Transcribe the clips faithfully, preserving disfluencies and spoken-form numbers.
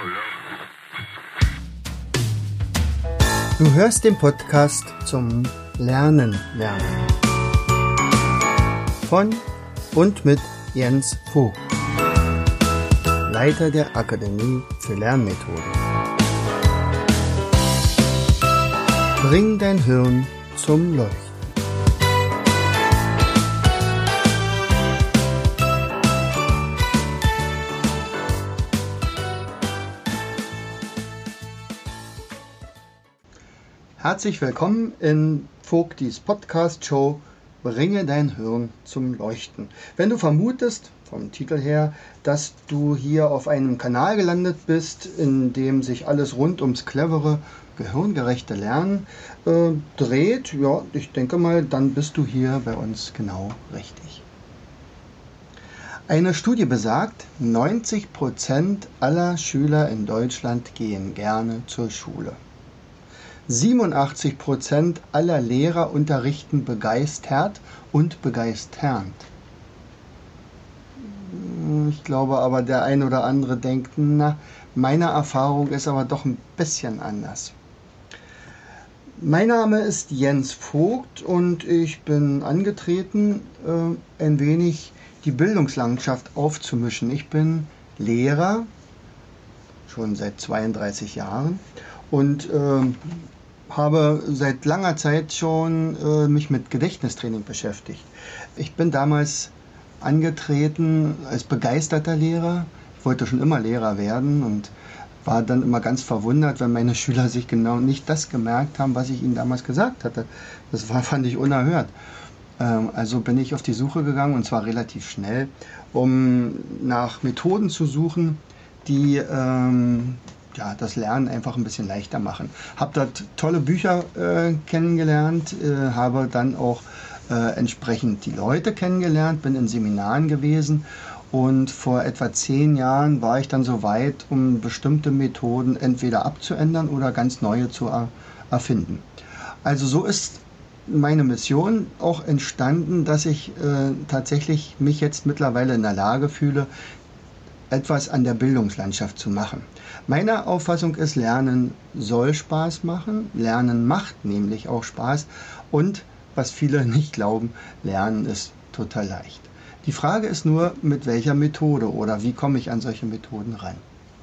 Du hörst den Podcast zum Lernen lernen. Von und mit Jens Vogt, Leiter der Akademie für Lernmethoden. Bring dein Hirn zum Leuchten. Herzlich willkommen in Vogtis Podcast-Show Bringe dein Hirn zum Leuchten. Wenn du vermutest, vom Titel her, dass du hier auf einem Kanal gelandet bist, in dem sich alles rund ums clevere, gehirngerechte Lernen äh, dreht, ja, ich denke mal, dann bist du hier bei uns genau richtig. Eine Studie besagt, neunzig Prozent aller Schüler in Deutschland gehen gerne zur Schule. siebenundachtzig Prozent aller Lehrer unterrichten begeistert und begeisternd. Ich glaube aber, der ein oder andere denkt, na, meine Erfahrung ist aber doch ein bisschen anders. Mein Name ist Jens Vogt und ich bin angetreten, äh, ein wenig die Bildungslandschaft aufzumischen. Ich bin Lehrer, schon seit zweiunddreißig Jahren, und äh, habe seit langer Zeit schon äh, mich mit Gedächtnistraining beschäftigt. Ich bin damals angetreten als begeisterter Lehrer. Ich wollte schon immer Lehrer werden und war dann immer ganz verwundert, wenn meine Schüler sich genau nicht das gemerkt haben, was ich ihnen damals gesagt hatte. Das war, fand ich unerhört. Ähm, also bin ich auf die Suche gegangen, und zwar relativ schnell, um nach Methoden zu suchen, die ähm, ja, das Lernen einfach ein bisschen leichter machen. Habe dort tolle Bücher äh, kennengelernt, äh, habe dann auch äh, entsprechend die Leute kennengelernt, bin in Seminaren gewesen, und vor etwa zehn Jahren war ich dann so weit, um bestimmte Methoden entweder abzuändern oder ganz neue zu er erfinden. Also so ist meine Mission auch entstanden, dass ich äh, tatsächlich mich jetzt mittlerweile in der Lage fühle, etwas an der Bildungslandschaft zu machen. Meine Auffassung ist, Lernen soll Spaß machen, Lernen macht nämlich auch Spaß, und was viele nicht glauben, Lernen ist total leicht. Die Frage ist nur, mit welcher Methode oder wie komme ich an solche Methoden ran?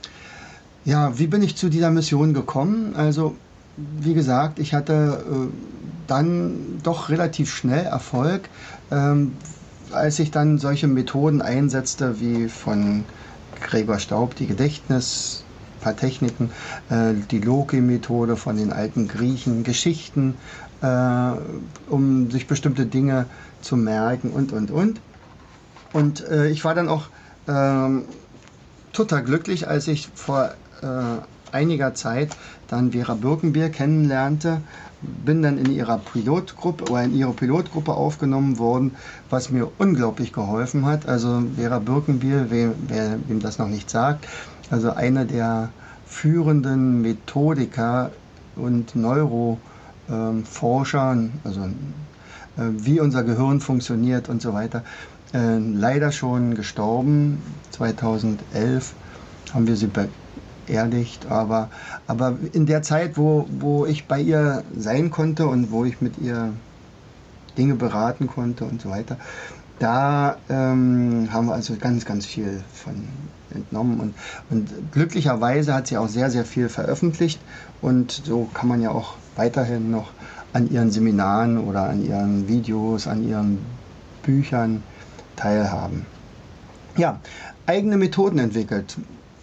Ja, wie bin ich zu dieser Mission gekommen? Also, wie gesagt, ich hatte äh, dann doch relativ schnell Erfolg, ähm, als ich dann solche Methoden einsetzte, wie von Gregor Staub, die Gedächtnis, ein paar Techniken, äh, die Loki-Methode von den alten Griechen, Geschichten, äh, um sich bestimmte Dinge zu merken und, und, und. Und äh, ich war dann auch äh, total glücklich, als ich vor äh, einiger Zeit dann Vera Birkenbier kennenlernte. Bin dann in ihrer Pilotgruppe oder in ihre Pilotgruppe aufgenommen worden, was mir unglaublich geholfen hat. Also Vera Birkenbier, wer, wer wem das noch nicht sagt, also eine der führenden Methodiker und Neuroforscher, also äh, wie unser Gehirn funktioniert und so weiter, äh, leider schon gestorben. zweitausendelf haben wir sie beerdigt, aber, aber in der Zeit, wo, wo ich bei ihr sein konnte und wo ich mit ihr Dinge beraten konnte und so weiter, da ähm, haben wir also ganz, ganz viel von entnommen, und, und glücklicherweise hat sie auch sehr, sehr viel veröffentlicht, und so kann man ja auch weiterhin noch an ihren Seminaren oder an ihren Videos, an ihren Büchern teilhaben. Ja, eigene Methoden entwickelt.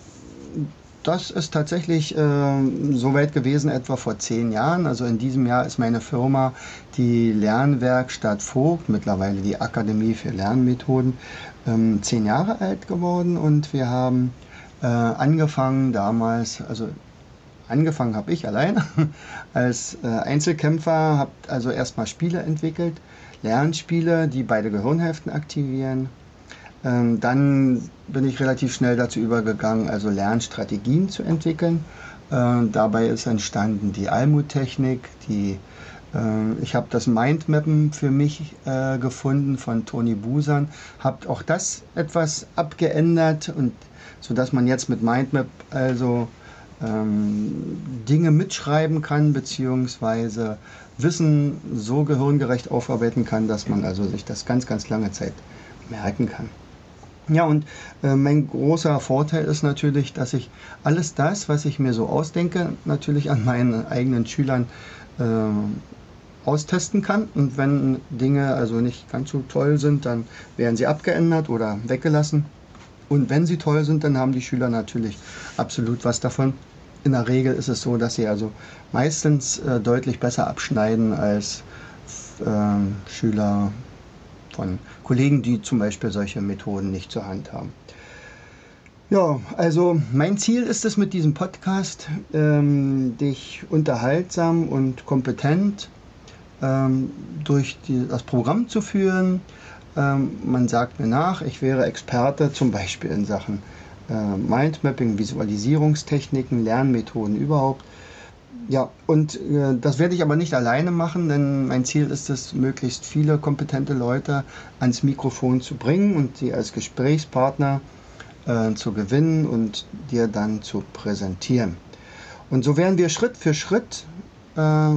Das ist tatsächlich äh, so weit gewesen, etwa vor zehn Jahren. Also in diesem Jahr ist meine Firma, die Lernwerkstatt Vogt, mittlerweile die Akademie für Lernmethoden, ähm, zehn Jahre alt geworden, und wir haben äh, angefangen damals, also angefangen habe ich alleine als äh, Einzelkämpfer, habe also erstmal Spiele entwickelt, Lernspiele, die beide Gehirnhälften aktivieren. Ähm, dann bin ich relativ schnell dazu übergegangen, also Lernstrategien zu entwickeln. Äh, dabei ist entstanden die Almut-Technik, die Äh, ich habe das Mindmappen für mich äh, gefunden von Toni Busan, habe auch das etwas abgeändert, und sodass man jetzt mit Mindmap also ähm, Dinge mitschreiben kann, beziehungsweise Wissen so gehirngerecht aufarbeiten kann, dass man also sich das ganz, ganz lange Zeit merken kann. Ja, und äh, mein großer Vorteil ist natürlich, dass ich alles das, was ich mir so ausdenke, natürlich an meinen eigenen Schülern äh, austesten kann. Und wenn Dinge also nicht ganz so toll sind, dann werden sie abgeändert oder weggelassen. Und wenn sie toll sind, dann haben die Schüler natürlich absolut was davon. In der Regel ist es so, dass sie also meistens äh, deutlich besser abschneiden als äh, Schüler von Kollegen, die zum Beispiel solche Methoden nicht zur Hand haben. Ja, also mein Ziel ist es mit diesem Podcast, ähm, dich unterhaltsam und kompetent ähm, durch die, das Programm zu führen. Ähm, man sagt mir nach, ich wäre Experte zum Beispiel in Sachen äh, Mindmapping, Visualisierungstechniken, Lernmethoden überhaupt. Ja, und äh, das werde ich aber nicht alleine machen, denn mein Ziel ist es, möglichst viele kompetente Leute ans Mikrofon zu bringen und sie als Gesprächspartner äh, zu gewinnen und dir dann zu präsentieren. Und so werden wir Schritt für Schritt äh,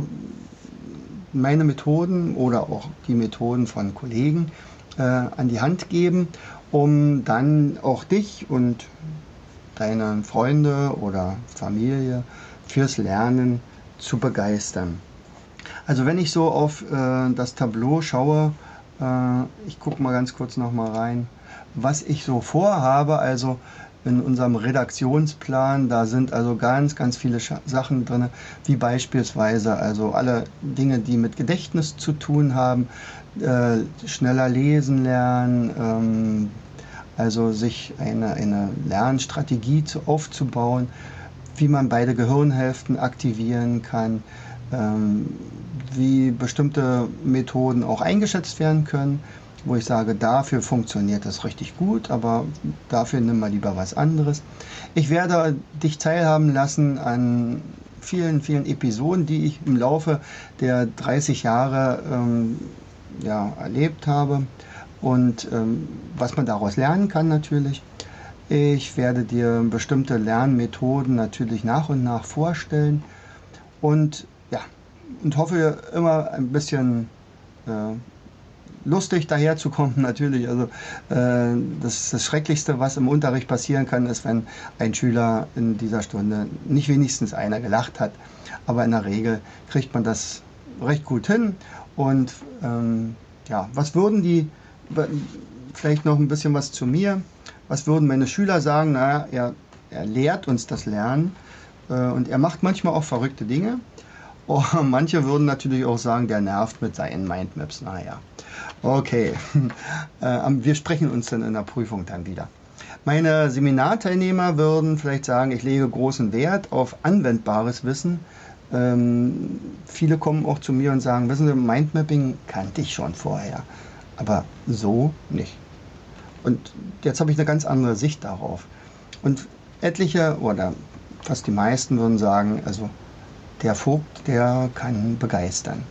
meine Methoden oder auch die Methoden von Kollegen äh, an die Hand geben, um dann auch dich und deine Freunde oder Familie fürs Lernen zu begeistern. Also wenn ich so auf äh, das Tableau schaue, äh, ich gucke mal ganz kurz noch mal rein, was ich so vorhabe, also in unserem Redaktionsplan, da sind also ganz, ganz viele Scha- Sachen drin, wie beispielsweise also alle Dinge, die mit Gedächtnis zu tun haben, äh, schneller lesen lernen, ähm, also sich eine, eine Lernstrategie zu, aufzubauen, wie man beide Gehirnhälften aktivieren kann, ähm, wie bestimmte Methoden auch eingeschätzt werden können, wo ich sage, dafür funktioniert das richtig gut, aber dafür nimm mal lieber was anderes. Ich werde dich teilhaben lassen an vielen, vielen Episoden, die ich im Laufe der dreißig Jahre ähm, ja, erlebt habe und ähm, was man daraus lernen kann natürlich. Ich werde dir bestimmte Lernmethoden natürlich nach und nach vorstellen und ja, und hoffe immer ein bisschen äh, lustig daherzukommen natürlich. Also äh, das, das Schrecklichste, was im Unterricht passieren kann, ist, wenn ein Schüler in dieser Stunde nicht wenigstens einer gelacht hat. Aber in der Regel kriegt man das recht gut hin. Und ähm, ja, was würden die, vielleicht noch ein bisschen was zu mir, was würden meine Schüler sagen? Naja, er, er lehrt uns das Lernen äh, und er macht manchmal auch verrückte Dinge. Oh, manche würden natürlich auch sagen, der nervt mit seinen Mindmaps. Naja, okay. Äh, wir sprechen uns dann in der Prüfung dann wieder. Meine Seminarteilnehmer würden vielleicht sagen, ich lege großen Wert auf anwendbares Wissen. Ähm, viele kommen auch zu mir und sagen, wissen Sie, Mindmapping kannte ich schon vorher, aber so nicht. Und jetzt habe ich eine ganz andere Sicht darauf. Und etliche oder fast die meisten würden sagen, also der Vogt, der kann begeistern.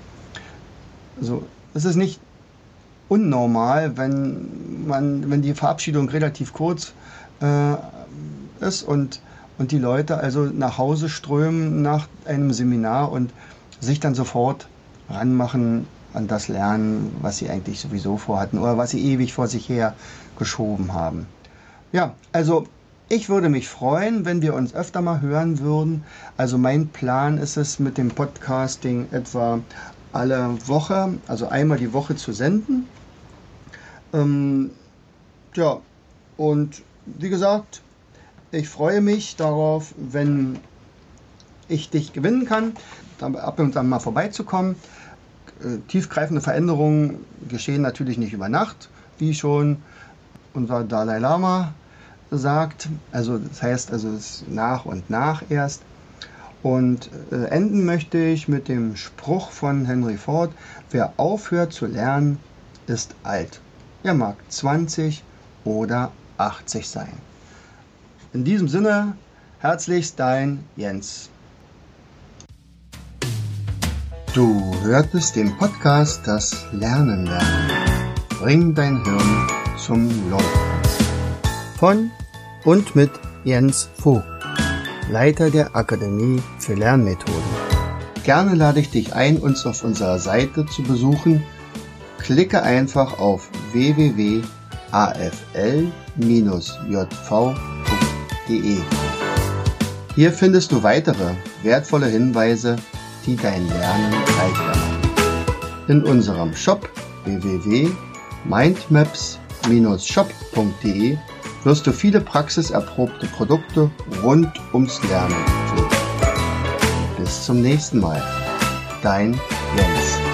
Also es ist nicht unnormal, wenn man, wenn die Verabschiedung relativ kurz äh, ist und, und die Leute also nach Hause strömen nach einem Seminar und sich dann sofort ranmachen an das Lernen, was sie eigentlich sowieso vorhatten oder was sie ewig vor sich her geschoben haben. Ja, also ich würde mich freuen, wenn wir uns öfter mal hören würden. Also mein Plan ist es, mit dem Podcasting etwa alle Woche, also einmal die Woche zu senden. Ähm, ja, und wie gesagt, ich freue mich darauf, wenn ich dich gewinnen kann, ab und an mal vorbeizukommen. Äh, tiefgreifende Veränderungen geschehen natürlich nicht über Nacht, wie schon unser Dalai Lama sagt. Also das heißt, also es ist nach und nach erst. Und äh, enden möchte ich mit dem Spruch von Henry Ford: Wer aufhört zu lernen, ist alt. Er mag zwanzig oder achtzig sein. In diesem Sinne, herzlichst dein Jens. Du hörtest den Podcast Das Lernen lernen. Bring dein Hirn zum Laufen. Von und mit Jens Vogt, Leiter der Akademie für Lernmethoden. Gerne lade ich dich ein, uns auf unserer Seite zu besuchen. Klicke einfach auf w w w punkt a f l bindestrich j v punkt d e. Hier findest du weitere wertvolle Hinweise, die dein Lernen leichter machen. In unserem Shop w w w punkt mindmaps bindestrich shop punkt d e wirst du viele praxiserprobte Produkte rund ums Lernen finden. Bis zum nächsten Mal. Dein Jens.